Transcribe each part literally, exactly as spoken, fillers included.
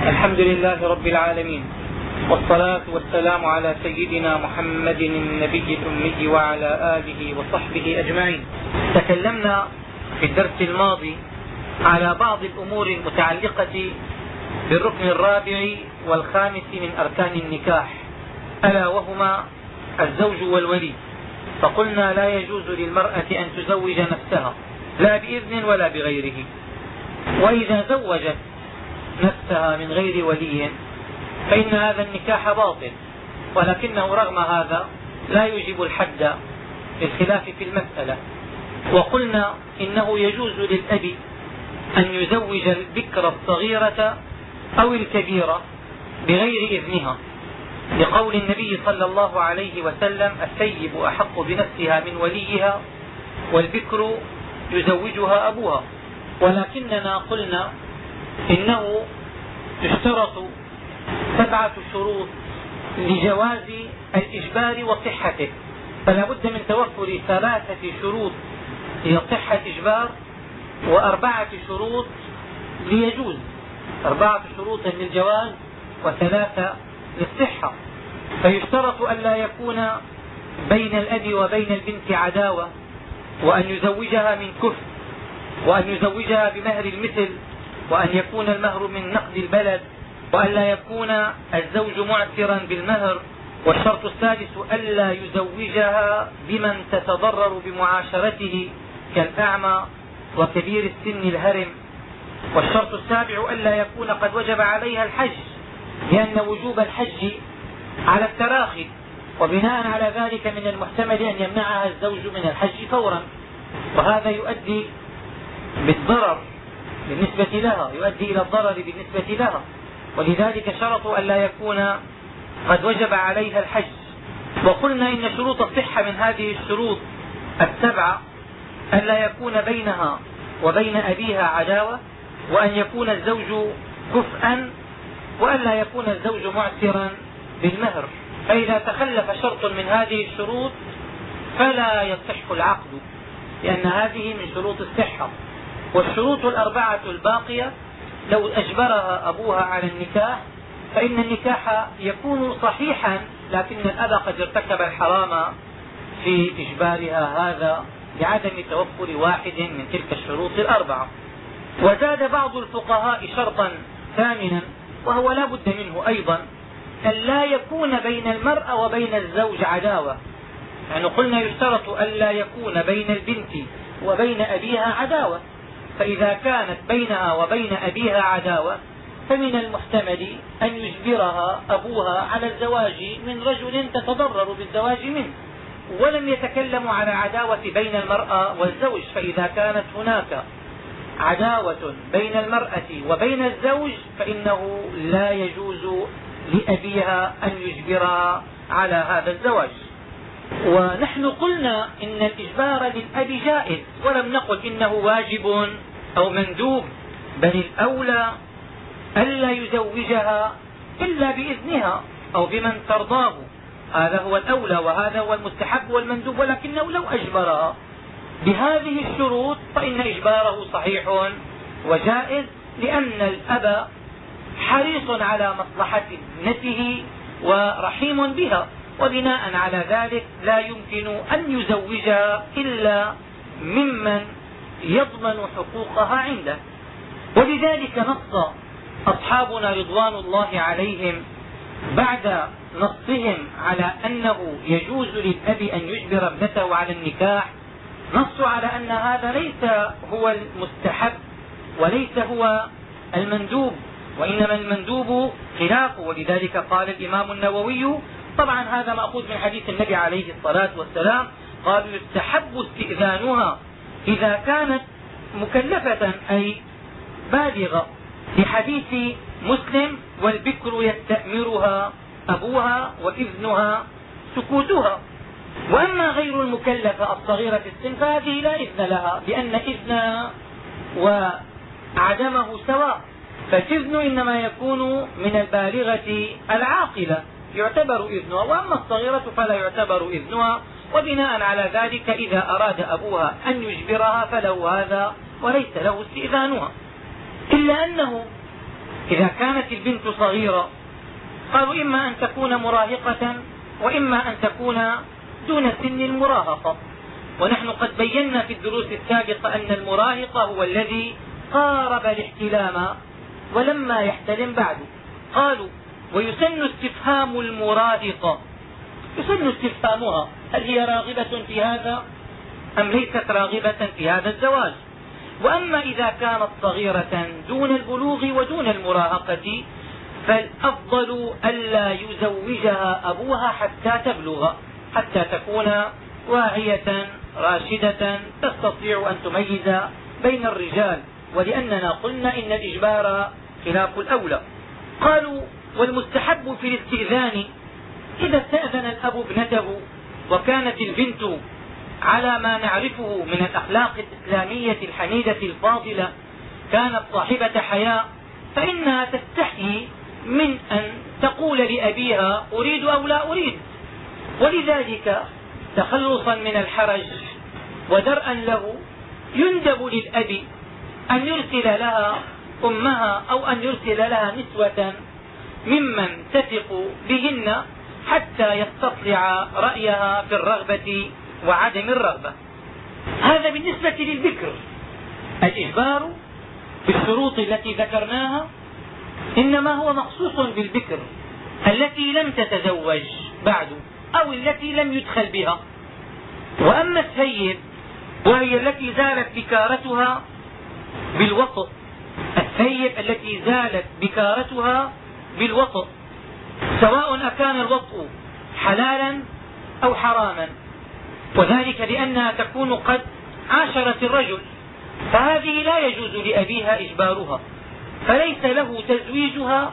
الحمد لله رب العالمين، والصلاة والسلام على سيدنا محمد النبي الأمي وعلى آله وصحبه أجمعين. تكلمنا في الدرس الماضي على بعض الأمور المتعلقة بالركن الرابع والخامس من أركان النكاح، ألا وهما الزوج والولي. فقلنا لا يجوز للمرأة أن تزوج نفسها لا بإذن ولا بغيره، وإذا زوجت نفسها من غير ولي فإن هذا النكاح باطل، ولكنه رغم هذا لا يوجب الحد للخلاف في المسألة. وقلنا إنه يجوز للأب أن يزوج البكر الصغيرة أو الكبيرة بغير إذنها، لقول النبي صلى الله عليه وسلم: الثيب أحق بنفسها من وليها والبكر يزوجها أبوها. ولكننا قلنا إنه تشترط سبعة شروط لجواز الإجبار وصحته، فلا بد من توفر ثلاثة شروط لصحة إجبار وأربعة شروط ليجوز، أربعة شروط للجواز وثلاثة للصحة. فيشترط أن لا يكون بين الأب وبين البنت عداوة، وأن يزوجها من كفء، وأن يزوجها بمهر المثل، وأن يكون المهر من نقد البلد، وأن لا يكون الزوج معسرا بالمهر. والشرط الثالث ألا يزوجها بمن تتضرر بمعاشرته كالأعمى وكبير السن الهرم. والشرط السابع ألا يكون قد وجب عليها الحج، لأن وجوب الحج على التراخي، وبناء على ذلك من المحتمل أن يمنعها الزوج من الحج فورا، وهذا يؤدي بالضرر بالنسبة لها، يؤدي إلى الضرر بالنسبة لها، ولذلك شرطوا أن لا يكون قد وجب عليها الحج. وقلنا إن شروط الصحة من هذه الشروط السبعة أن لا يكون بينها وبين أبيها عداوة، وأن يكون الزوج كفءا، وأن لا يكون الزوج معسرا بالمهر. فإذا تخلف شرط من هذه الشروط فلا يصح العقد، لأن هذه من شروط الصحة. والشروط الأربعة الباقية لو أجبرها أبوها على النكاح فإن النكاح يكون صحيحا، لكن الأب قد ارتكب الحرام في إجبارها هذا لعدم توفر واحد من تلك الشروط الأربعة. وزاد بعض الفقهاء شرطا ثامنا، وهو لا بد منه أيضا، أن لا يكون بين المرأة وبين الزوج عداوة. يعني قلنا يشترط أن لا يكون بين البنت وبين أبيها عداوة، فإذا كانت بينها وبين أبيها عداوة فمن المحتمل أن يجبرها أبوها على الزواج من رجل تتضرر بالزواج منه. ولم يتكلموا على عداوة بين المرأة والزوج، فإذا كانت هناك عداوة بين المرأة وبين الزوج فإنه لا يجوز لأبيها أن يجبرها على هذا الزواج. ونحن قلنا إن الإجبار للأب جائز، ولم نقل إنه واجب أو مندوب، بل الأولى ألا يزوجها إلا بإذنها أو بمن ترضاه، هذا هو الأولى وهذا هو المستحب والمندوب. ولكنه لو أجبرها بهذه الشروط فإن إجباره صحيح وجائز، لأن الأب حريص على مصلحة ابنته ورحيم بها، وبناء على ذلك لا يمكن أن يزوجها إلا ممن يضمن حقوقها عنده. ولذلك نص أصحابنا رضوان الله عليهم بعد نصهم على أنه يجوز للأب أن يجبر ابنته على النكاح، نصوا على أن هذا ليس هو المستحب وليس هو المندوب، وإنما المندوب خلافه. ولذلك قال الإمام النووي، طبعا هذا مأخوذ من حديث النبي عليه الصلاة والسلام، قال: يستحب استئذانها إذا كانت مكلفة أي بالغة، في حديث مسلم: والبكر يستأمرها أبوها وإذنها سكوتها. وأما غير المكلفة الصغيرة في السن فهذه لا إذن لها، لأن إذنها وعدمه سواء، فالإذن إنما يكون من البالغة العاقلة يعتبر إذنها، وأما الصغيرة فلا يعتبر إذنها. وبناء على ذلك إذا أراد أبوها أن يجبرها فله هذا وليس له استئذانها. إلا أنه إذا كانت البنت صغيرة قالوا إما أن تكون مراهقة وإما أن تكون دون سن المراهقة، ونحن قد بينا في الدروس السابقة أن المراهق هو الذي قارب الاحتلام ولما يحتلم بعد. قالوا ويسن استفهام المراهقة، يسن استفهامها هل هي راغبة في هذا أم ليست راغبة في هذا الزواج. وأما إذا كانت صغيرة دون البلوغ ودون المراهقة فالأفضل ألا يزوجها أبوها حتى تبلغ، حتى تكون واعية راشدة تستطيع أن تميز بين الرجال، ولأننا قلنا إن الإجبار خلاف الأولى. قالوا والمستحب في الاستئذان إذا استأذن الأب ابنته وكانت البنت على ما نعرفه من الأخلاق الإسلامية الحميدة الفاضلة، كانت صاحبة حياء، فإنها تستحيي من أن تقول لأبيها أريد أو لا أريد. ولذلك تخلصا من الحرج ودرءا له يندب للأب أن يرسل لها أمها أو أن يرسل لها نسوة ممن تثق بهن حتى يستطلع رأيها في الرغبة وعدم الرغبة. هذا بالنسبة للبكر. الإجبار بالشروط التي ذكرناها إنما هو مخصوص بالبكر التي لم تتزوج بعد أو التي لم يدخل بها. وأما الثيب وهي التي زالت بكارتها بالوطء، الثيب التي زالت بكارتها بالوطء سواء أكان الوطء حلالا أو حراما، وذلك لأنها تكون قد عاشرت الرجل، فهذه لا يجوز لأبيها إجبارها، فليس له تزويجها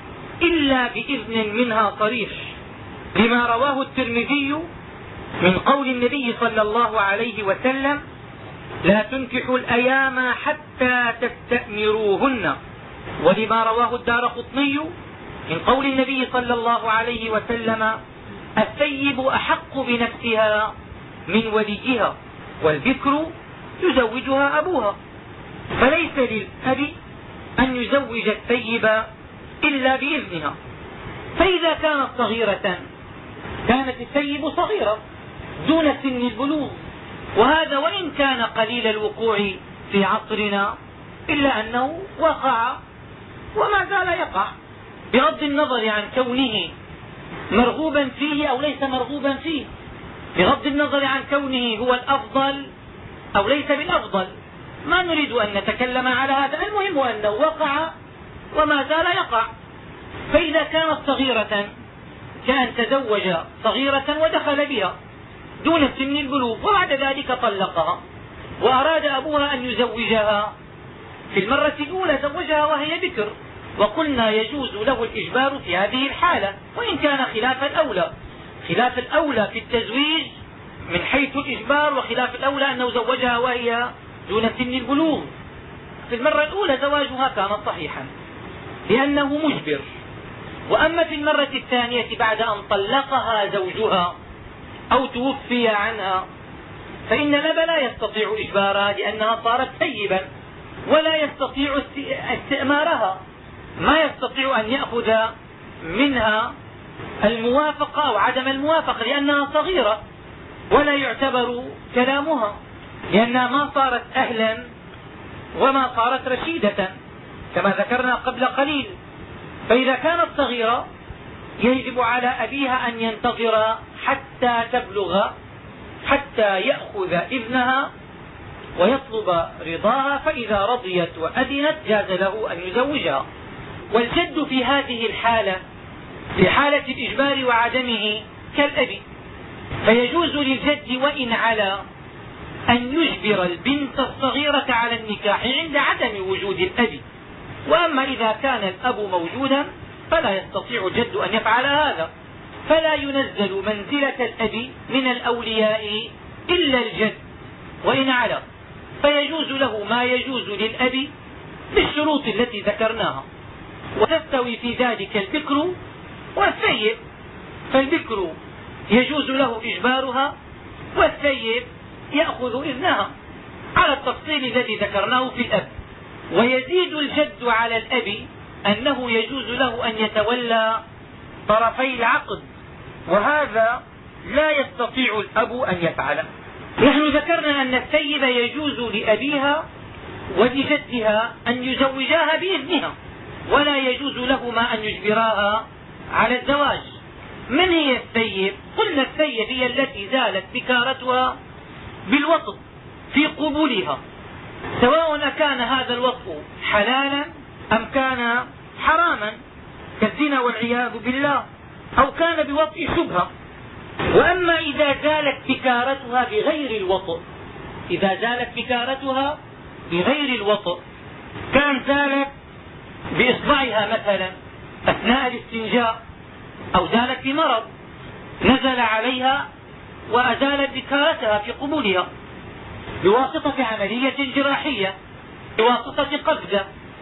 إلا بإذن منها صريح، لما رواه الترمذي من قول النبي صلى الله عليه وسلم لا تنكحوا الأيام حتى تستأمروهن، ولما رواه الدارقطني من قول النبي صلى الله عليه وسلم الثيب أحق بنفسها من وليها والبكر يزوجها أبوها، فليس للأب أن يزوج الثيب إلا بإذنها. فإذا كانت صغيرة كانت الثيب صغيرة دون سن البلوغ، وهذا وإن كان قليل الوقوع في عصرنا إلا أنه وقع وما زال يقع، بغض النظر عن كونه مرغوبا فيه أو ليس مرغوبا فيه، بغض النظر عن كونه هو الأفضل أو ليس بالأفضل، ما نريد أن نتكلم على هذا، المهم أنه وقع وما زال يقع. فإذا كانت صغيرة كان تزوج صغيرة ودخل بها دون سن البلوغ وبعد ذلك طلقها وأراد أبوها أن يزوجها، في المرة الأولى زوجها وهي بكر، وقلنا يجوز له الإجبار في هذه الحالة وإن كان خلاف الأولى. خلاف الأولى في التزويج من حيث الإجبار، وخلاف الأولى أنه زوجها وهي دون سن البلوغ. في المرة الأولى زواجها كان صحيحا لأنه مجبر، وأما في المرة الثانية بعد أن طلقها زوجها أو توفي عنها فإن الأب لا يستطيع إجبارها لأنها صارت ثيبا ولا يستطيع استئمارها، ما يستطيع أن يأخذ منها الموافقة أو عدم الموافقة لأنها صغيرة، ولا يعتبر كلامها لأنها ما صارت أهلا وما صارت رشيدة كما ذكرنا قبل قليل. فإذا كانت صغيرة يجب على أبيها أن ينتظر حتى تبلغ حتى يأخذ إذنها ويطلب رضاها، فإذا رضيت وأذنت جاز له أن يزوجها. والجد في هذه الحالة في حالة الإجبار وعدمه كالأب، فيجوز للجد وإن على أن يجبر البنت الصغيرة على النكاح عند عدم وجود الأب. وأما إذا كان الأب موجودا فلا يستطيع الجد أن يفعل هذا، فلا ينزل منزلة الأب من الأولياء إلا الجد وإن على، فيجوز له ما يجوز للأب بالشروط التي ذكرناها، وتستوي في ذلك البكر والثيب. فالبكر يجوز له إجبارها والثيب يأخذ إذنها على التفصيل الذي ذكرناه في الأب. ويزيد الجد على الأب أنه يجوز له أن يتولى طرفي العقد، وهذا لا يستطيع الأب أن يفعله. نحن ذكرنا أن الثيب يجوز لأبيها ولجدها أن يزوجاها بإذنها، ولا يجوز لهما أن يجبراها على الزواج. من هي الثيب؟ قلنا الثيب هي التي زالت بكارتها بالوطء في قبولها، سواء كان هذا الوطء حلالا أم كان حراما كالزنا والعياذ بالله، أو كان بوطء شبهة. وأما إذا زالت بكارتها بغير الوطء، إذا زالت بكارتها بغير الوطء، كان زالت بإصبعها مثلا أثناء الاستنجاء، أو زالت بمرض نزل عليها وأزالت بكارتها في قبولها بواسطة عملية جراحية، بواسطة قفزة،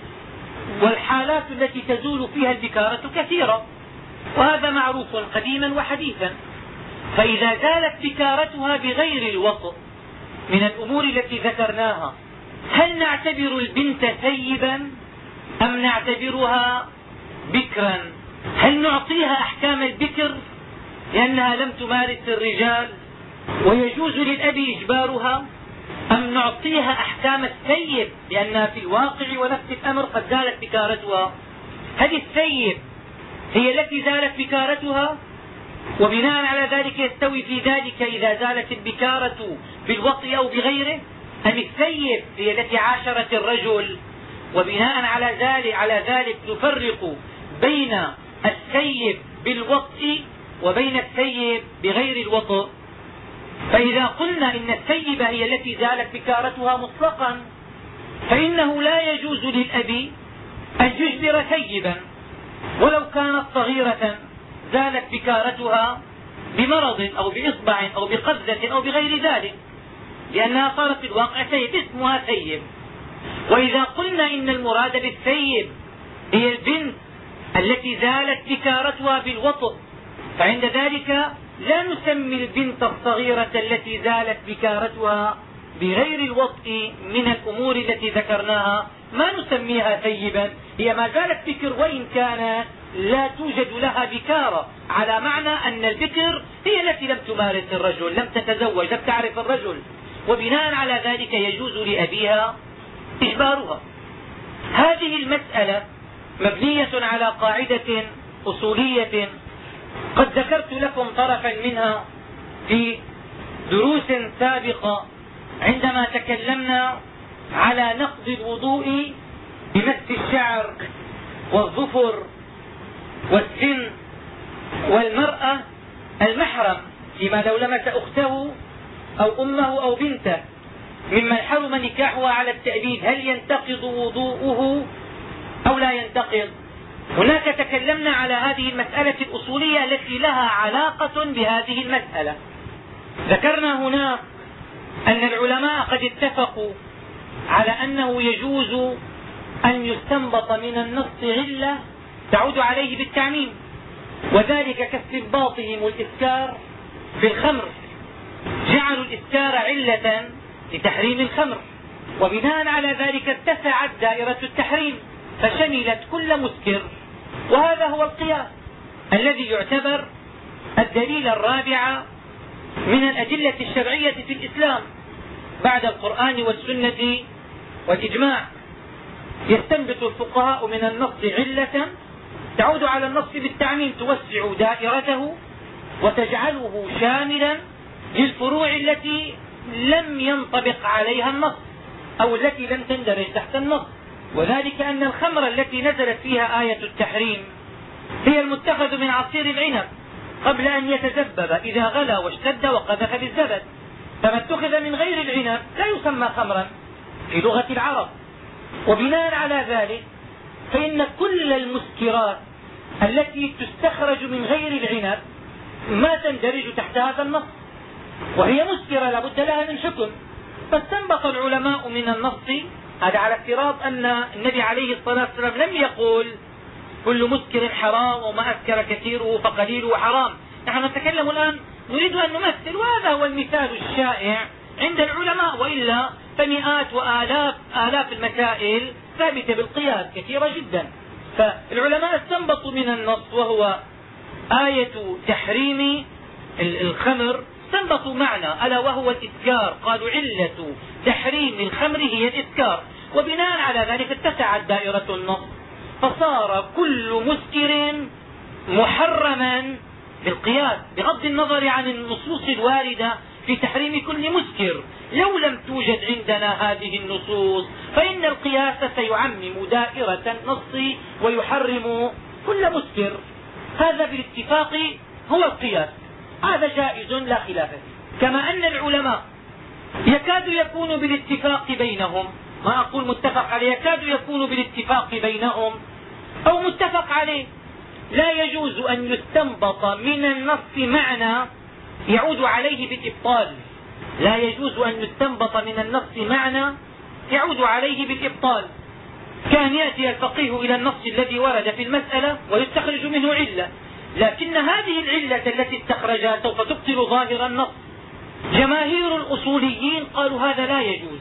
والحالات التي تزول فيها البكارة كثيرة، وهذا معروف قديما وحديثا. فإذا زالت بكارتها بغير الوطء من الأمور التي ذكرناها، هل نعتبر البنت ثيبا أم نعتبرها بكرا؟ هل نعطيها أحكام البكر لأنها لم تمارس الرجال ويجوز للأب إجبارها، أم نعطيها أحكام الثيب لأنها في الواقع ونفس الأمر قد زالت بكارتها؟ هل الثيب هي التي زالت بكارتها وبناء على ذلك يستوي في ذلك إذا زالت البكارة بالوطء أو بغيره، أم الثيب هي التي عاشرت الرجل وبناء على ذلك, على ذلك نفرق بين الثيب بالوطء وبين الثيب بغير الوطء؟ فإذا قلنا إن الثيبة هي التي زالت بكارتها مطلقا، فإنه لا يجوز للأب أن يجبر ثيبا ولو كانت صغيرة زالت بكارتها بمرض أو بإصبع أو بقفزة أو بغير ذلك، لأنها صارت في الواقع ثيب، اسمها ثيب. وإذا قلنا إن المراد بالثيب هي البنت التي زالت بكارتها بالوطء، فعند ذلك لا نسمي البنت الصغيرة التي زالت بكارتها بغير الوطء من الأمور التي ذكرناها، ما نسميها ثيبا، هي ما زالت بكر وإن كانت لا توجد لها بكارة، على معنى أن البكر هي التي لم تمارس الرجل، لم تتزوج، لم تعرف الرجل، وبناء على ذلك يجوز لأبيها إجبارها. هذه المسألة مبنية على قاعدة أصولية قد ذكرت لكم طرفا منها في دروس سابقة عندما تكلمنا على نقض الوضوء بمس الشعر والظفر والسن، والمرأة المحرم فيما لو لمس أخته أو أمه أو بنته ممن حرم نكاحها على التأبيد، هل ينتقض وضوءه أو لا ينتقض؟ هناك تكلمنا على هذه المسألة الأصولية التي لها علاقة بهذه المسألة. ذكرنا هنا أن العلماء قد اتفقوا على أنه يجوز أن يستنبط من النص علة تعود عليه بالتعميم، وذلك كاستنباطهم الإسكار بالخمر، جعلوا الإسكار علة لتحريم الخمر، وبناء على ذلك اتسعت دائرة التحريم فشملت كل مسكر، وهذا هو القياس الذي يعتبر الدليل الرابع من الأدلة الشرعية في الإسلام بعد القرآن والسنة والإجماع. يستنبط الفقهاء من النص علة تعود على النص بالتعميم توسع دائرته وتجعله شاملا للفروع التي لم ينطبق عليها النص أو التي لم تندرج تحت النص، وذلك أن الخمر التي نزلت فيها آية التحريم هي المتخذ من عصير العنب قبل أن يتزبب إذا غلى واشتد وقذف بالزبد، فما اتخذ من غير العنب لا يسمى خمرا في لغة العرب. وبناء على ذلك فإن كل المسكرات التي تستخرج من غير العنب ما تندرج تحت هذا النص، وهي مسكرة لا بد لها من حكم. فاستنبط العلماء من النص، هذا على افتراض أن النبي عليه الصلاة والسلام لم يقول كل مسكر حرام وما أسكر كثيره فقليله حرام. نحن نتكلم الآن نريد أن نمثل، وهذا هو المثال الشائع عند العلماء، وإلا فمئات وآلاف آلاف المسائل ثابتة بالقياس كثيرة جدا. فالعلماء استنبطوا من النص وهو آية تحريم الخمر، استنبطوا معنى ألا وهو الإسكار، قالوا علة تحريم الخمر هي الإسكار، وبناء على ذلك اتسعت دائرة النص فصار كل مسكر محرما بالقياس بغض النظر عن النصوص الواردة في تحريم كل مسكر. لو لم توجد عندنا هذه النصوص فإن القياس سيعمم دائرة النص ويحرم كل مسكر. هذا بالاتفاق هو القياس، هذا جائز لا خلاف فيه. كما أن العلماء يكاد يكون بالاتفاق بينهم، ما أقول متفق عليه، يكاد يكون بالاتفاق بينهم أو متفق عليه، لا يجوز أن يستنبط من النص معنى يعود عليه بالإبطال، لا يجوز أن يستنبط من النص معنى يعود عليه بالإبطال. كان يأتي الفقيه إلى النص الذي ورد في المسألة ويستخرج منه علة، لكن هذه العلة التي استخرجها سوف تبطل ظاهر النص. جماهير الأصوليين قالوا هذا لا يجوز،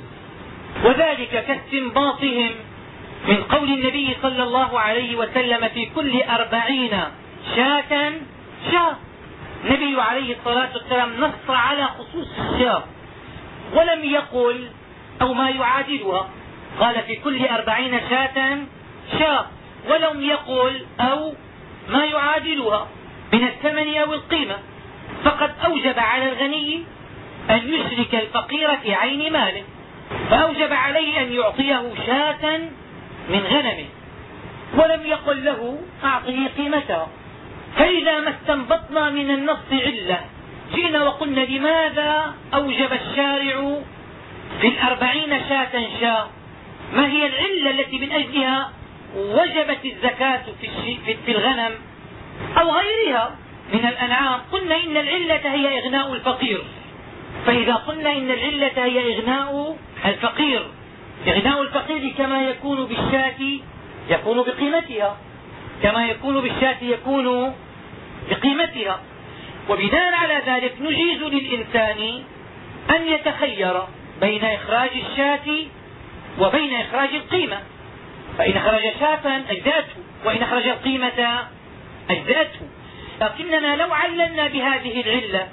وذلك كاستنباطهم من قول النبي صلى الله عليه وسلم في كل أربعين شاة شاة. النبي عليه الصلاة والسلام نص على خصوص الشاة ولم يقل أو ما يعادلها، قال في كل أربعين شاة شاة ولم يقل أو ما يعادلها من الثمن أو القيمة، فقد أوجب على الغني أن يشرك الفقير في عين ماله، فأوجب عليه أن يعطيه شاة من غنمه ولم يقل له أعطه قيمتها. فإذا ما استنبطنا من النص علة جئنا وقلنا لماذا أوجب الشارع في الأربعين شاة شاة، ما هي العلة التي من أجلها وجبت الزكاة في الغنم أو غيرها من الأنعام؟ قلنا إن العلة هي إغناء الفقير. فإذا قلنا إن العلة هي إغناء الفقير، إغناء الفقير كما يكون بالشاة يكون بقيمتها، كما يكون بالشاة يكون بقيمتها. وبناء على ذلك نجيز للإنسان أن يتخير بين إخراج الشاة وبين إخراج القيمة، فإن أخرج شاة أجزأته وإن أخرج القيمة أجزأته. لكننا لو عللنا بهذه العلة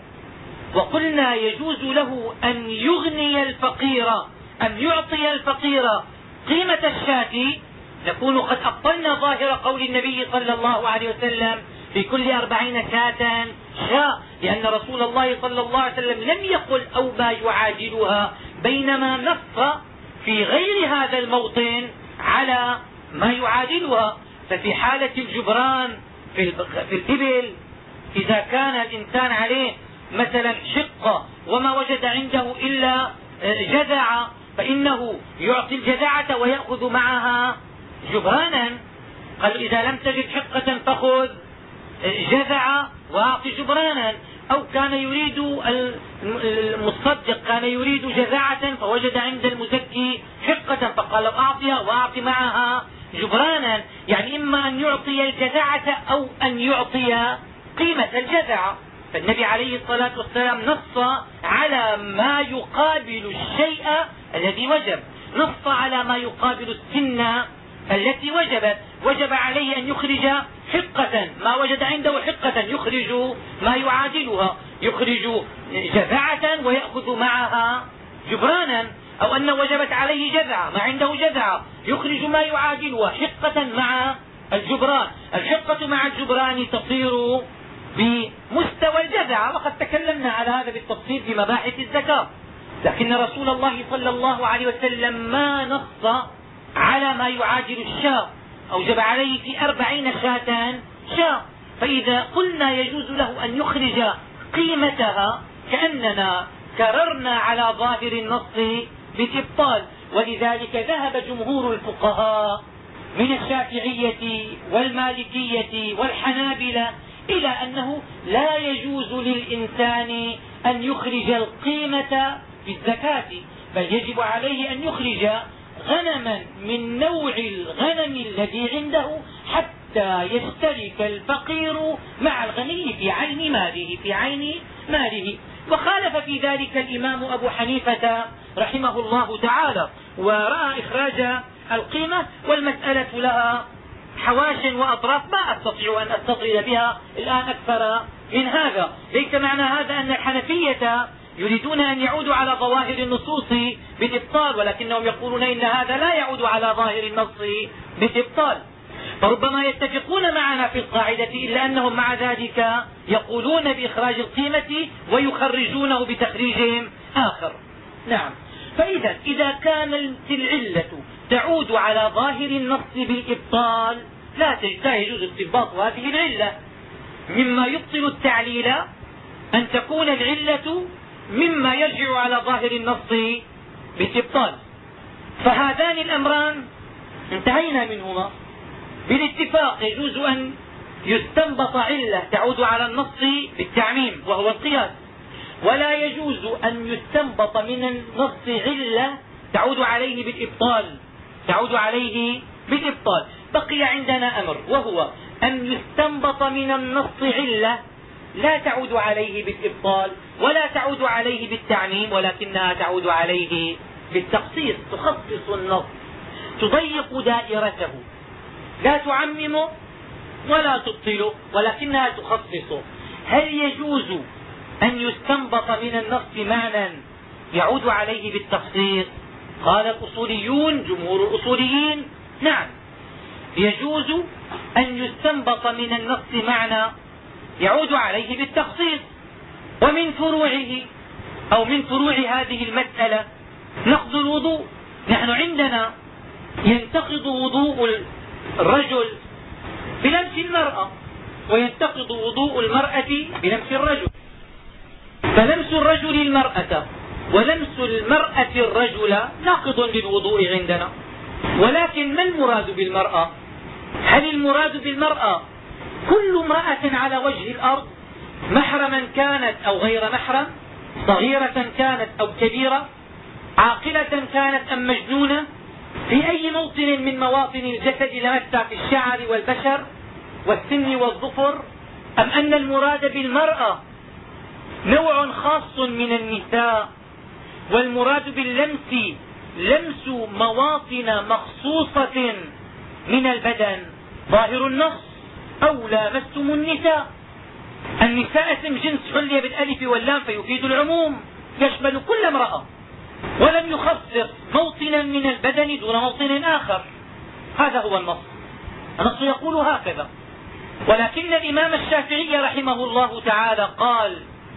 وقلنا يجوز له أن يغني الفقير، أن يعطي الفقير قيمة الشاة، نكون قد أبطلنا ظاهر قول النبي صلى الله عليه وسلم في كل أربعين شاة شاة، لأن رسول الله صلى الله عليه وسلم لم يقل أو ما يعادلها، بينما نص في غير هذا الموطن على ما يعادلها. ففي حالة الجبران في الإبل إذا كان الإنسان عليه مثلا شقة وما وجد عنده إلا جذعة فإنه يعطي الجذعة ويأخذ معها جبرانا. قال إذا لم تجد حقة فخذ جذعة وأعطي جبرانا. أو كان يريد المصدق كان يريد جذعة فوجد عند المزكي حقة فقال أعطيها وأعطي معها جبرانا، يعني إما أن يعطي الجذعة أو أن يعطي قيمة الجذعة. فالنبي عليه الصلاة والسلام نص على ما يقابل الشيء الذي وجب، نص على ما يقابل السنة التي وجبت، وجب عليه أن يخرج حقة، ما وجد عنده حقة يخرج ما يعادلها، يخرج جذعة ويأخذ معها جبرانا. أو أن وجبت عليه جذعة، ما عنده جذعة يخرج ما يعادلها حقة مع الجبران. الحقة مع الجبران تصير بمستوى الجذعة، وقد تكلمنا على هذا بالتفصيل في مباحث الزكاة. لكن رسول الله صلى الله عليه وسلم ما نص على ما يعادل الشاة، أوجب عليه في أربعين شاة شاة. فإذا قلنا يجوز له أن يخرج قيمتها كأننا كررنا على ظاهر النص بالإبطال. ولذلك ذهب جمهور الفقهاء من الشافعية والمالكية والحنابلة إلى أنه لا يجوز للإنسان أن يخرج القيمة في الزكاة، بل يجب عليه أن يخرج غنما من نوع الغنم الذي عنده حتى يشترك الفقير مع الغني في عين ماله في عين ماله. وخالف في ذلك الإمام أبو حنيفة رحمه الله تعالى، ورأى إخراج القيمة، والمسألة لها حواشٍ وأطراف ما أستطيع أن أستطرد بها الآن أكثر من هذا. ليس معنى هذا أن الحنفية يريدون أن يعودوا على ظواهر النصوص بالإبطال، ولكنهم يقولون إن هذا لا يعود على ظاهر النص بالإبطال. فربما يتفقون معنا في القاعدة إلا أنهم مع ذلك يقولون بإخراج القيمة ويخرجونه بتخريج آخر. نعم. فإذا إذا كانت العلة تعود على ظاهر النص بالإبطال لا يجوز استنباط هذه العلة. مما يبطل التعليل أن تكون العلة مما يرجع على ظاهر النص بالإبطال. فهذان الأمران انتهينا منهما بالاتفاق. يجوز أن يستنبط علة تعود على النص بالتعميم وهو القياس، ولا يجوز أن يستنبط من النص علة تعود عليه بالإبطال تعود عليه بالإبطال. بقي عندنا أمر وهو أن يستنبط من النص علة لا تعود عليه بالإبطال ولا تعود عليه بالتعميم، ولكنها تعود عليه بالتخصيص. تخصص النص، تضيق دائرته، لا تعممه ولا تبطله، ولكنها تخصصه. هل يجوز أن يستنبط من النص معنى يعود عليه بالتخصيص؟ قال الأصوليون جمهور الأصوليين نعم، يجوز أن يستنبط من النص معنى يعود عليه بالتخصيص. ومن فروعه أو من فروع هذه المسألة نقض الوضوء. نحن عندنا ينتقض وضوء الرجل بلمس المرأة وينتقض وضوء المرأة بلمس الرجل. فلمس الرجل المرأة ولمس المرأة الرجل ناقض للوضوء عندنا. ولكن ما المراد بالمرأة؟ هل المراد بالمرأة كل امرأة على وجه الأرض، محرما كانت أو غير محرم، صغيرة كانت أو كبيرة، عاقلة كانت أم مجنونة، في أي موطن من مواطن الجسد لمسها في الشعر والبشر والسن والظفر؟ أم أن المراد بالمرأة نوع خاص من النساء، والمراد باللمس لمس مواطن مخصوصة من البدن؟ ظاهر النص أو لامستم النساء. النساء اسم جنس حلي بالألف واللام فيفيد العموم، يشمل كل امرأة، ولم يخصص موطنا من البدن دون موطن آخر. هذا هو النص. النص يقول هكذا. ولكن الإمام الشافعي رحمه الله تعالى قال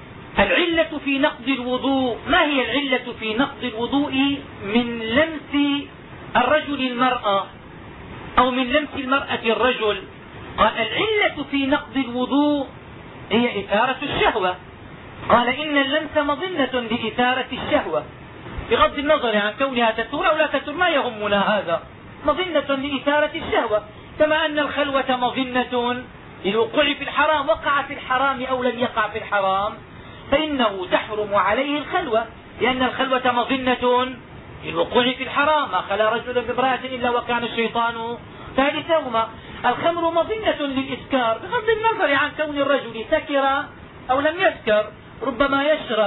العلة في نقض الوضوء. ما هي العلة في نقض الوضوء من لمس الرجل المرأة أو من لمس المرأة الرجل؟ قال العلة في نقض الوضوء هي إثارة الشهوة. قال إن اللمس مظنة لإثارة الشهوة، بغض النظر عن كونها تتر أو لا تتر ما يهمنا، هذا مظنة لإثارة الشهوة. كما أن الخلوة مظنة للوقوع في الحرام، وقع في الحرام أو لم يقع في الحرام فإنه تحرم عليه الخلوة، لأن الخلوة مظنة للوقوع في الحرام. ما خلا رجل بامرأة إلا وكان الشيطان ثالثهما. الخمر مظنة للإسكار، بغض النظر عن كون الرجل سكر أو لم يسكر. ربما يشرب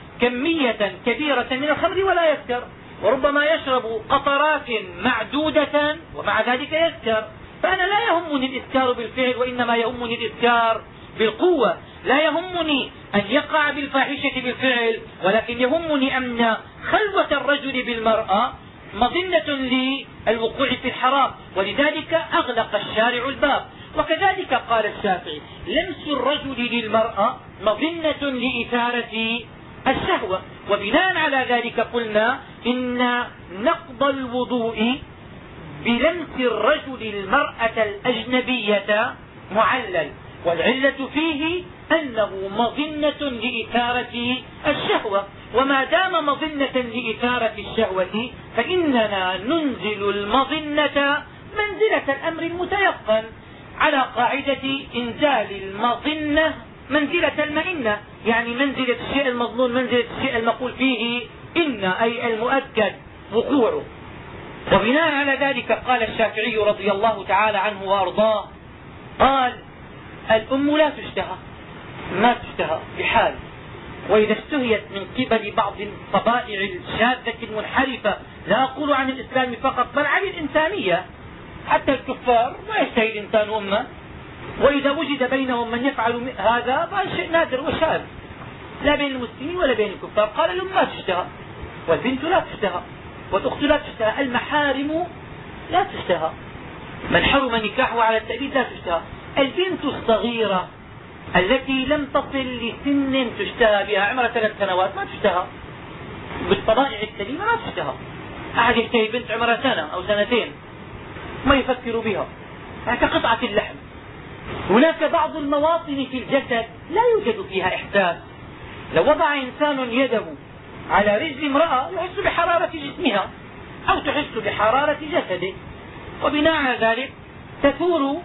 كمية كبيرة من الخمر ولا يسكر، وربما يشرب قطرات معدودة ومع ذلك يسكر. فأنا لا يهمني الإسكار بالفعل، وإنما يهمني الإسكار بالقوة. لا يهمني أن يقع بالفاحشة بالفعل، ولكن يهمني أن خلوة الرجل بالمرأة مظنة للوقوع في الحرام، ولذلك أغلق الشارع الباب. وكذلك قال الشافعي لمس الرجل للمرأة مظنة لإثارة الشهوة. وبناء على ذلك قلنا إن نقض الوضوء بلمس الرجل المرأة الأجنبية معلل، والعلة فيه أنه مظنة لإثارة الشهوة. وما دام مظنة لإثارة الشهوة فإننا ننزل المظنة منزلة الأمر المتيقن، على قاعدة إنزال المظنة منزلة المئنة، يعني منزلة الشيء المظنون منزلة الشيء المقول فيه إن، أي المؤكد وقوعه. وبناء على ذلك قال الشافعي رضي الله تعالى عنه وأرضاه قال الأم لا تشتهى، ما تشتهى بحال، وإذا اشتهيت من قبل بعض الطبائع الشاذة المنحرفة، لا أقول عن الإسلام فقط بل عن الإنسانية، حتى الكفار ما يشتهي الإنسان أمه، وإذا وجد بينهم من يفعل هذا فهذا شيء نادر وشاذ، لا بين المسلمين ولا بين الكفار. قال الأم ما تشتهى، والبنت لا تشتهى، والأخت لا تشتهى، المحارم لا تشتهى، من حرم نكاحه على التأبيد لا تشتهى. البنت الصغيرة التي لم تصل لسن تشتهى بها، عمرها ثلاث سنوات ما تشتهى، بالطبائع السليمة ما تشتهى. أحد يشتهي بنت عمرها سنة أو سنتين ما يفكر بها، كقطعة اللحم. هناك بعض المواطن في الجسد لا يوجد فيها إحساس، لو وضع إنسان يده على رجل امرأة يحس بحرارة جسمها أو تحس بحرارة جسده، وبناء على ذلك تثور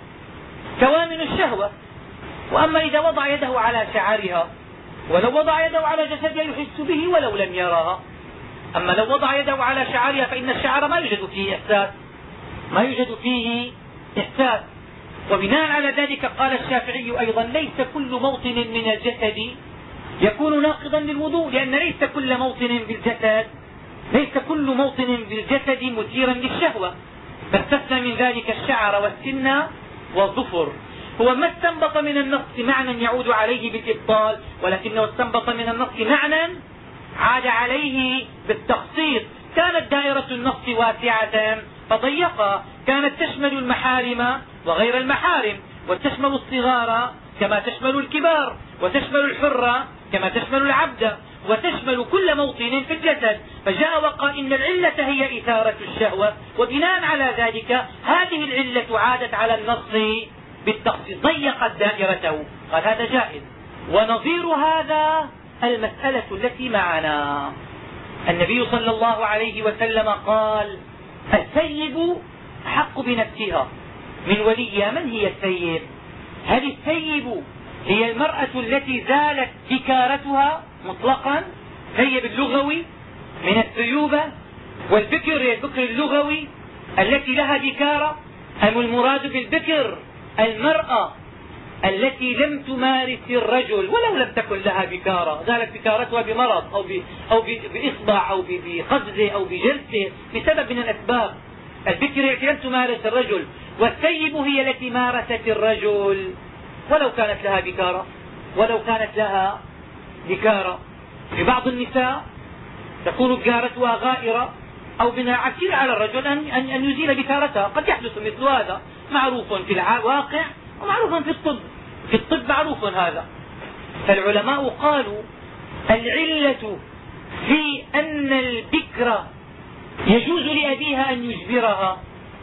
كوامن الشهوة. وأما إذا وضع يده على شعرها، ولو وضع يده على جسدها يحس به ولو لم يراها. أما لو وضع يده على شعرها فإن الشعر ما يوجد فيه إحساس، ما يوجد فيه إحساس. وبناء على ذلك قال الشافعي أيضا ليس كل موطن من الجسد يكون ناقضا للوضوء، لأن ليس كل موطن بالجسد ليس كل موطن بالجسد مثيرا للشهوة، فاستثنى من ذلك الشعر والسن والظفر. هو ما استنبط من النص معنى يعود عليه بالإبطال، ولكنه استنبط من النص معنى عاد عليه بالتخصيص. كانت دائرة النص واسعة فضيقها، كانت تشمل المحارم وغير المحارم، وتشمل الصغار كما تشمل الكبار، وتشمل الحر كما تشمل العبد، وتشمل كل موطن في الجسد. فجاء وقال إن العلة هي إثارة الشهوة، وبناء على ذلك هذه العلة عادت على النص بالتخصيص، ضيقت دائرته، قال هذا جائز. ونظير هذا المسألة التي معنا، النبي صلى الله عليه وسلم قال الثيب أحق بنفسها من وليها. من هي الثيب؟ هل الثيب هي المرأة التي زالت بكارتها مطلقا، ثيب اللغوي من الثيوبة، والبكر هي البكر اللغوي التي لها بكارة، أم المراد بالبكر المرأة التي لم تمارس الرجل ولو لم تكن لها بكارة، زالت بكارتها بمرض أو, أو بإصبع أو بقفزة أو بجلسة بسبب من الأسباب؟ البكر هي التي لم تمارس الرجل، والثيب هي التي مارست الرجل ولو كانت لها بكارة ولو كانت لها بكارة. في بعض النساء تكون بكارتها غائرة أو بالعكس على الرجل أن, أن يزيل بكارتها، قد يحدث مثل هذا، معروف في الواقع ومعروف في الطب. في الطب معروف هذا. فالعلماء قالوا العلة في أن البكر يجوز لأبيها أن يجبرها،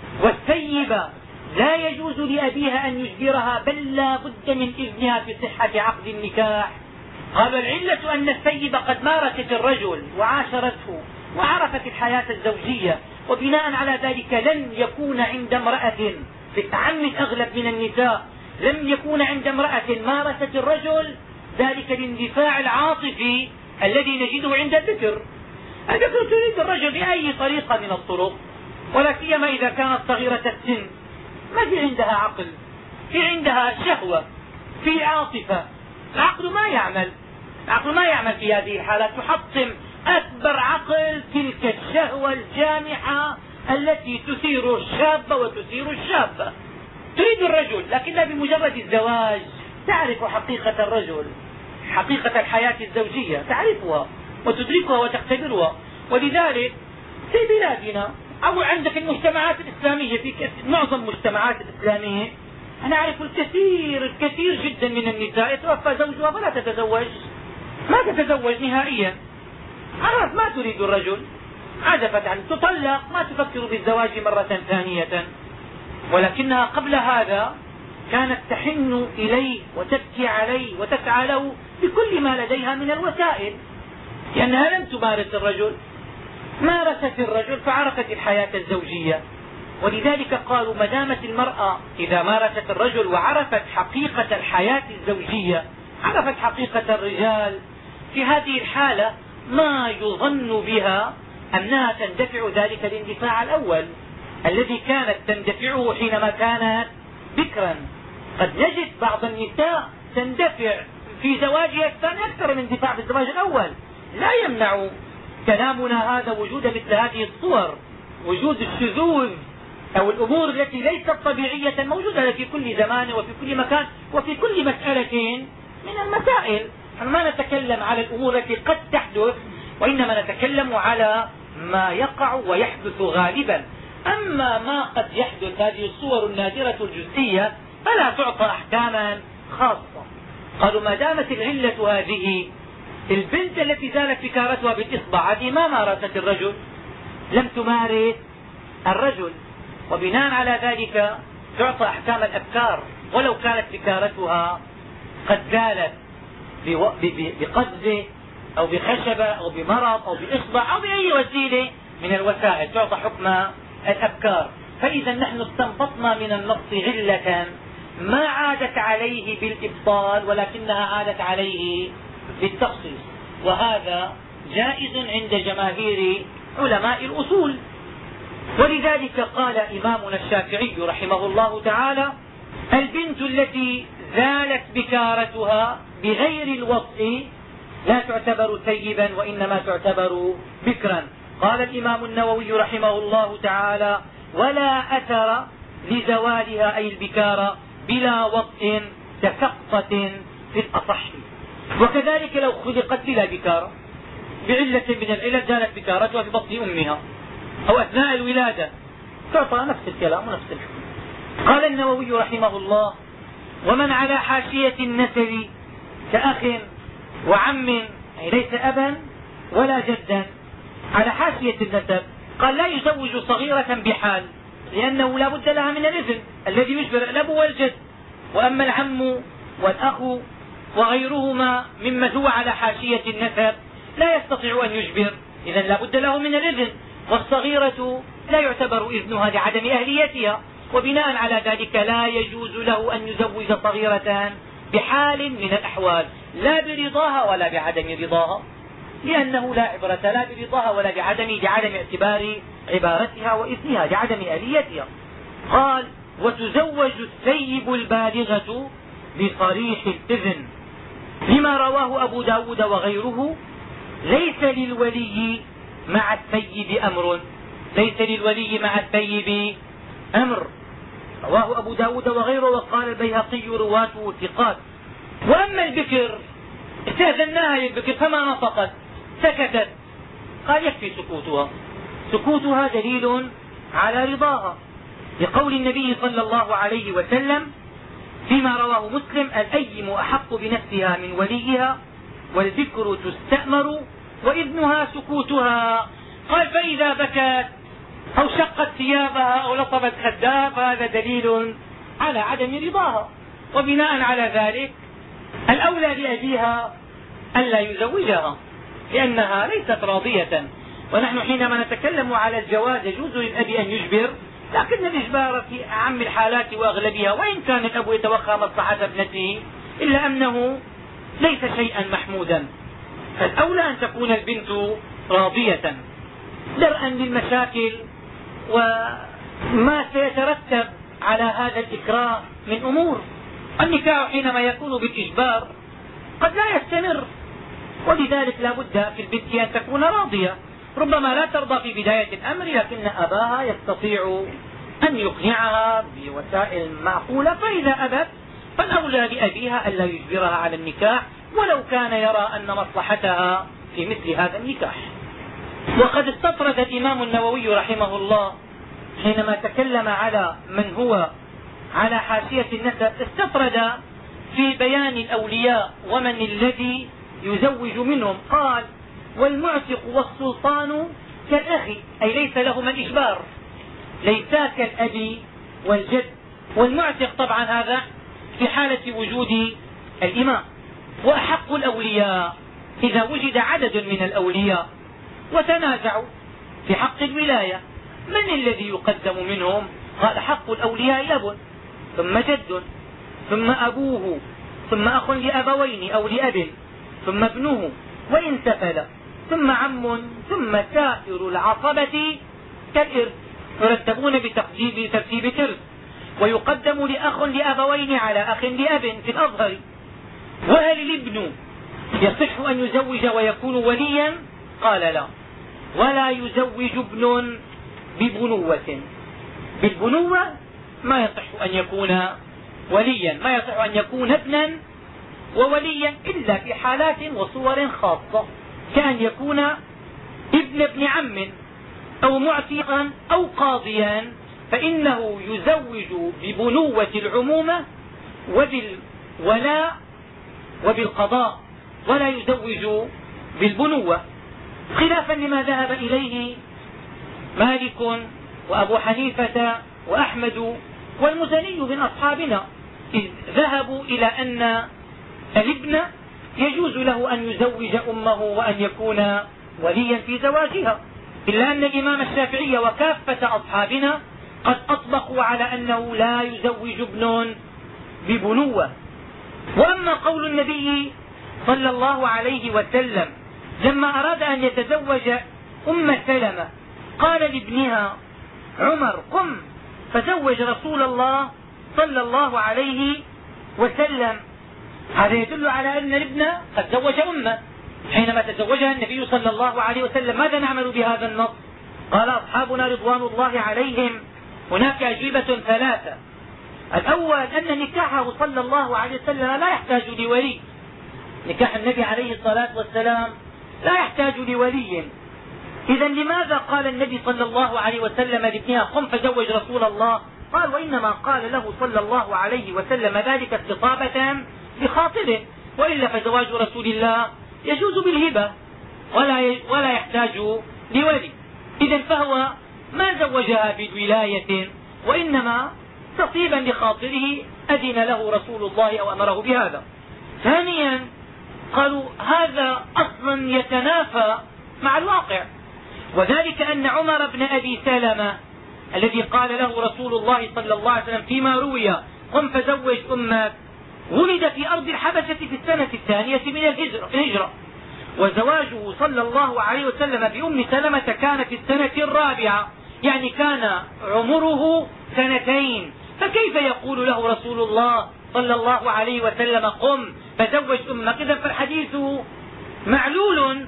والثيب لا يجوز لأبيها أن يجبرها، بل لا بد من إذنها في صحة عقد النكاح. قالوا العلة أن الثيب قد مارست الرجل وعاشرته وعرفت الحياة الزوجية، وبناء على ذلك لن يكون عند امرأة، بالتعمد الأغلب من النساء، لم يكون عند امرأة مارست الرجل ذلك الاندفاع العاطفي الذي نجده عند البكر. البكر تريد الرجل بأي طريقة من الطرق، ولا سيما إذا كانت صغيرة السن، ما في عندها عقل، في عندها شهوة، في عاطفة. العقل ما يعمل، العقل ما يعمل في هذه الحالات. تحطم أكبر عقل تلك الشهوة الجامحة التي تثير الشاب وتثير الشابة. تريد الرجل لكن لا بمجرد الزواج، تعرف حقيقة الرجل، حقيقة الحياة الزوجية تعرفها وتدركها وتختبرها. ولذلك في بلادنا أو عندك المجتمعات الإسلامية، في معظم المجتمعات الإسلامية أنا أعرف الكثير الكثير جدا من النساء يتوفى زوجها فلا تتزوج، ما تتزوج نهائيا، عرف ما تريد الرجل، عزفت عنه، تطلق، ما تفكر بالزواج مرة ثانية. ولكنها قبل هذا كانت تحن إليه وتبكي عليه وتسعى له بكل ما لديها من الوسائل، لأنها لم تمارس الرجل، مارست الرجل فعرفت الحياة الزوجية. ولذلك قالوا ما دامت المرأة إذا مارست الرجل وعرفت حقيقة الحياة الزوجية، عرفت حقيقة الرجال، في هذه الحالة ما يظن بها أنها تندفع ذلك الاندفاع الأول الذي كانت تندفعه حينما كانت بكرا. قد نجد بعض النساء تندفع في زواجها الثاني أكثر من اندفاع في الزواج الأول. لا يمنع كلامنا هذا وجود مثل هذه الصور، وجود الشذوذ أو الأمور التي ليست طبيعية موجودة في كل زمان وفي كل مكان وفي كل مسألة من المسائل. نحن ما نتكلم على الأمور التي قد تحدث، وإنما نتكلم على ما يقع ويحدث غالبا. أما ما قد يحدث، هذه الصور النادرة الجزئية، فلا تعطى أحكاما خاصة. قالوا ما دامت العلة هذه، البنت التي زالت بكارتها بالإصبع هذه ما مارست الرجل، لم تمارس الرجل، وبناء على ذلك تعطى أحكام الأبكار ولو كانت بكارتها قد زالت بقذف أو بخشبة أو بمرض أو بإصبع أو بأي وسيلة من الوسائل، تعطى حكم الأبكار. فإذا نحن استنبطنا من النص علة ما عادت عليه بالإبطال ولكنها عادت عليه بالتخصيص، وهذا جائز عند جماهير علماء الأصول. ولذلك قال إمامنا الشافعي رحمه الله تعالى: البنت التي زالت بكارتها بغير الوطء لا تعتبر ثيبا وإنما تعتبر بكرا. قال الإمام النووي رحمه الله تعالى: ولا أثر لزوالها أي البكارة بلا وطء كسقطة في الأصح. وكذلك لو خلقت بلا بكارة بعلة من العلل زالت بكارتها في بطن أمها أو أثناء الولادة، تعطى نفس الكلام ونفس الحكم. قال النووي رحمه الله: ومن على حاشية النسب كأخ وعم، أي ليس أبا ولا جدا، على حاشية النسب، قال لا يزوج صغيرة بحال، لأنه لا بد لها من الإذن الذي يجبر الأب والجد. وأما العم والأخ وغيرهما ممن هو على حاشية النسب لا يستطيع أن يجبر، إذن لا بد له من الإذن. والصغيرة لا يعتبر إذنها لعدم أهليتها، وبناء على ذلك لا يجوز له أن يزوج صغيرة بحال من الأحوال، لا برضاها ولا بعدم رضاها، لأنه لا عبرة لا برضاها ولا بعدم لعدم اعتبار عبارتها وإذنها لعدم أهليتها. قال: وتزوج الثيب البالغة بصريح الإذن، لما رواه أبو ب داود وغيره: ليس للولي مع الثيب أمر، ليس للولي مع الثيب أمر، رواه أبو ب داود وغيره. وقال البيهقي: رواته ثقات. وأما البكر استأذناها للبكر فما نطقت، سكتت، قال: يكفي سكوتها، سكوتها دليل على رضاها، لقول النبي صلى الله عليه وسلم فيما رواه مسلم: الأيم أحق بنفسها من وليها، والبكر تستأمر وإذنها سكوتها. قال: فإذا بكت أو شقت ثيابها أو لطمت خدها فهذا دليل على عدم رضاها، وبناء على ذلك الأولى لأبيها ألا يزوجها لأنها ليست راضية. ونحن حينما نتكلم على الجواز يجوز للأب أن يجبر، لكن الإجبار في أعم الحالات وأغلبها، وإن كان الأب يتوخى مصلحة ابنته إلا أنه ليس شيئا محمودا. فالأولى أن تكون البنت راضية درءا للمشاكل وما سيترتب على هذا الإكراه من أمور. النكاح حينما يكون بالإجبار قد لا يستمر، ولذلك لا بد في البنت أن تكون راضية. ربما لا ترضى في بداية الأمر، لكن أباها يستطيع أن يقنعها بوسائل معقولة، فإذا أبت فالأولى لأبيها ألا يجبرها على النكاح ولو كان يرى أن مصلحتها في مثل هذا النكاح. وقد استطرد الإمام النووي رحمه الله حينما تكلم على من هو على حاشية النسب، استطرد في بيان الأولياء ومن الذي يزوج منهم. قال: والمعتق والسلطان كالأخ، أي ليس لهما الإجبار، ليسا كالأب والجد. والمعتق طبعا هذا في حالة وجود الإمام. وأحق الأولياء إذا وجد عدد من الأولياء وتنازعوا في حق الولاية، من الذي يقدم منهم؟ قال: حق الأولياء أب ثم جد ثم أبوه ثم أخ لأبوين أو لأب ثم ابنه وإن سفل ثم عم ثم سائر العصبة كالإرث، يرتبون بترتيب ترث، ويقدم لأخ لأبوين على أخ لأب في الأظهر. وهل الابن يصح أن يزوج ويكون وليا؟ قال: لا، ولا يزوج ابن ببنوة بالبنوة ما يصح أن يكون وليا، ما يصح أن يكون ابنا ووليا إلا في حالات وصور خاصة، كأن يكون ابن ابن عم أو معتقا أو قاضيا، فإنه يزوج ببنوة العمومة وبالولاء وبالقضاء، ولا يزوج بالبنوة، خلافا لما ذهب إليه مالك وأبو حنيفة وأحمد والمزني من أصحابنا، إذ ذهبوا إلى أن الابن يجوز له أن يزوج أمه وأن يكون وليا في زواجها، إلا أن الإمام الشافعي وكافة أصحابنا قد أطبقوا على أنه لا يزوج ابن ببنوة. وأما قول النبي صلى الله عليه وسلم لما أراد أن يتزوج أم سلمة قال لابنها عمر قم فزوج رسول الله صلى الله عليه وسلم، هذا يدل على أن الابن قد زوج أمه. حينما تزوجها النبي صلى الله عليه وسلم ماذا نعمل بهذا النص؟ قال أصحابنا رضوان الله عليهم هناك أجوبة ثلاثة. الأول أن نكاحه صلى الله عليه وسلم لا يحتاج لولي، نكاح النبي عليه الصلاة والسلام لا يحتاج لولي. إذا لماذا قال النبي صلى الله عليه وسلم لابنها قم فزوج رسول الله؟ قال وإنما قال له صلى الله عليه وسلم ذلك استطابة بخاطره، وإلا فزواج رسول الله يجوز بالهبة ولا ولا يحتاج لولي. إذا فهو ما زوجها بالولاية، وإنما تطيبا لخاطره أذن له رسول الله أو أمره بهذا. ثانيا قالوا هذا أصلا يتنافى مع الواقع، وذلك أن عمر بن أبي سلمة الذي قال له رسول الله صلى الله عليه وسلم فيما روي قم فزوج أمك ولد في أرض الحبشة في السنة الثانية من الهجرة، وزواجه صلى الله عليه وسلم بأم سلمة كان في السنة الرابعة، يعني كان عمره سنتين، فكيف يقول له رسول الله صلى الله عليه وسلم قم فزوج أمك؟ إذا فالحديث معلول،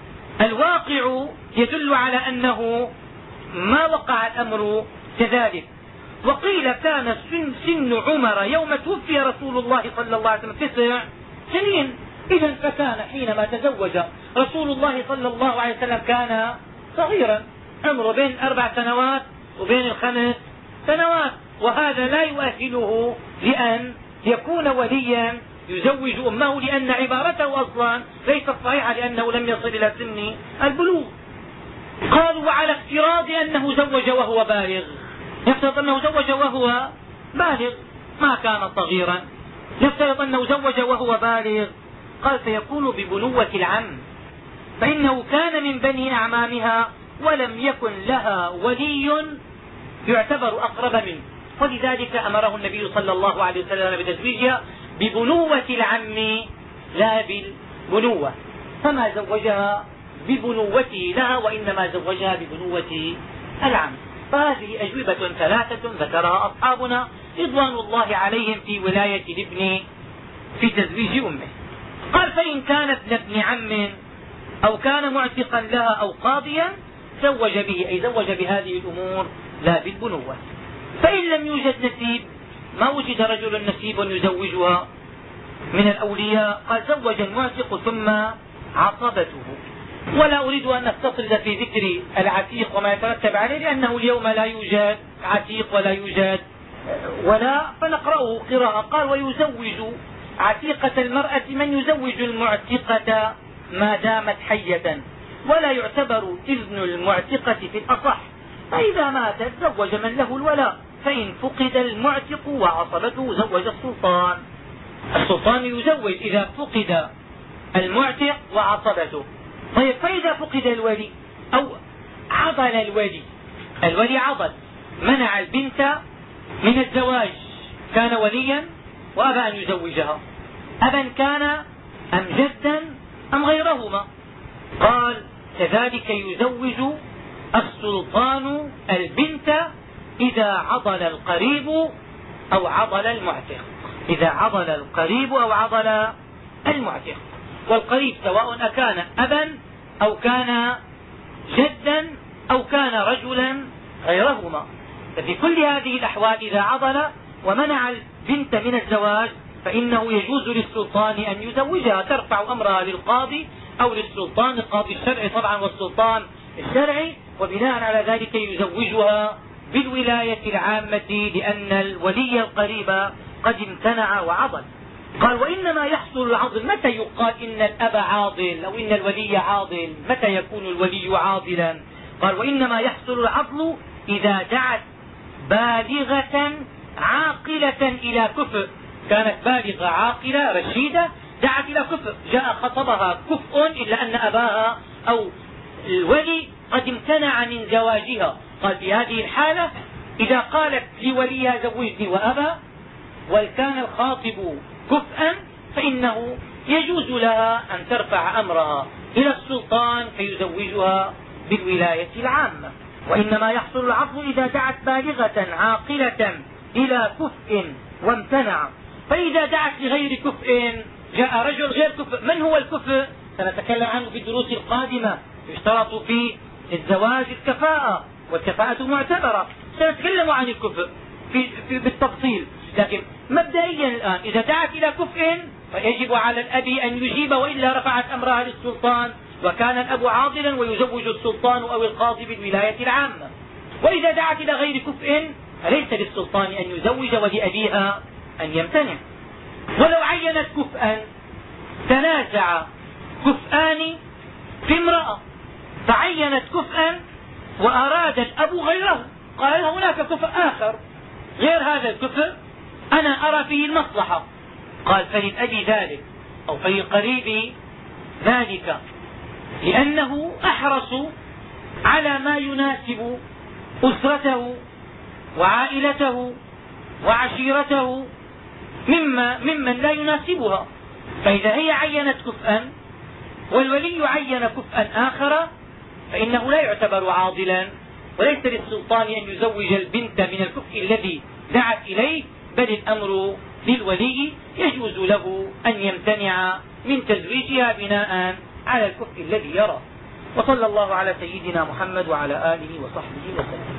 الواقع يدل على أنه ما وقع الأمر كذلك. وقيل كان سن, سن عمر يوم توفي رسول الله صلى الله عليه وسلم تسع سنين، إذا فكان حينما تزوج رسول الله صلى الله عليه وسلم كان صغيرا، عمره بين أربع سنوات وبين الخمس سنوات، وهذا لا يؤهله لأن يكون وليا يزوج أمه، لأن عبارته أصلا ليست صحيحة لأنه لم يصل إلى سن البلوغ. قالوا وعلى افتراض أنه زوج وهو بالغ، يفترض أنه زوج وهو بالغ ما كان صغيرا، يفترض أنه زوج وهو بالغ، قال سيكون ببنوة العم، فإنه كان من بني أعمامها ولم يكن لها ولي يعتبر أقرب منه، ولذلك أمره النبي صلى الله عليه وسلم بتزويجها ببنوة العم لا بالبنوة، فما زوجها ببنوته لها وإنما زوجها ببنوة العم. فهذه أجوبة ثلاثة ذكرها أصحابنا رضوان الله عليهم في ولاية الابن في تزويج أمه. قال فإن كان ابن ابن عم أو كان معتقا لها أو قاضيا زوج به، أي زوج بهذه الأمور لا بالبنوة. فإن لم يوجد نسيب، ما وجد رجل نسيب يزوجها من الأولياء، قال زوج المعتق ثم عصبته. ولا أريد أن نستطرد في ذكر العتيق وما يترتب عليه، لأنه اليوم لا يوجد عتيق ولا يوجد ولا، فنقرأه قراءة. قال ويزوج عتيقة المرأة من يزوج المعتقة ما دامت حية، ولا يعتبر إذن المعتقة في الأصح، فإذا ماتت زوج من له الولاء، فإن فقد المعتق وعصبته زوج السلطان. السلطان يزوج إذا فقد المعتق وعصبته. طيب فإذا فقد الولي أو عضل الولي، الولي عضل منع البنت من الزواج، كان وليا وأبى أن يزوجها، أبا كان أم جدا أم غيرهما، قال كذلك يزوج السلطان البنت إذا عضل القريب أو عضل المعتق، إذا عضل القريب أو عضل المعتق. والقريب سواء أكان أبا أو كان جدا أو كان رجلا غيرهما. ففي كل هذه الأحوال إذا عضل ومنع البنت من الزواج فإنه يجوز للسلطان أن يزوجها، ترفع أمرها للقاضي أو للسلطان، القاضي الشرعي طبعا والسلطان الشرعي، وبناء على ذلك يزوجها بالولاية العامة لأن الولي القريب قد امتنع وعضل. قال وإنما يحصل العضل، متى يقال إن الأب عاضل أو إن الولي عاضل؟ متى يكون الولي عاضلا؟ قال وإنما يحصل العضل إذا دعت بالغة عاقلة إلى كفء، كانت بالغة عاقلة رشيدة دعت إلى كفء، جاء خطبها كفء إلا أن أباها أو الولي قد امتنع من زواجها. قال في هذه الحالة إذا قالت لوليها زوجني وأبى وكان الخاطب كفءا فإنه يجوز لها أن ترفع أمرها إلى السلطان فيزوجها بالولاية العامة. وإنما يحصل العفو إذا دعت بالغة عاقلة إلى كفء وامتنع. فإذا دعت لغير كفء، جاء رجل غير كفء، من هو الكفء؟ سنتكلم عنه في الدروس القادمة. يشترط في الزواج الكفاءة، والكفاءة معتبرة، سنتكلم عن الكفء في في بالتفصيل. لكن مبدئيا الآن إذا دعت إلى كفء فيجب على الأب أن يجيب، وإلا رفعت أمرها للسلطان وكان الأب عاضلا ويزوج السلطان أو القاضي بالولاية العامة. وإذا دعت إلى غير كفء فليس للسلطان أن يزوج ولأبيها أن يمتنع. ولو عينت كفءا، تنازع كفءان في امرأة فعينت كفءا وأراد الأب غيره، قال هناك كفء آخر غير هذا الكفء أنا أرى فيه المصلحة، قال فللأب ذلك أو فللقريب ذلك، لأنه أحرص على ما يناسب أسرته وعائلته وعشيرته مما ممن لا يناسبها. فإذا هي عينت كفءا والولي عين كفءا آخر فإنه لا يعتبر عاضلا، وليس للسلطان أن يزوج البنت من الكفء الذي دعت إليه، بل الأمر للولي، يجوز له أن يمتنع من تزويجها بناء على الكفء الذي يرى. وصلى الله على سيدنا محمد وعلى آله وصحبه وسلم.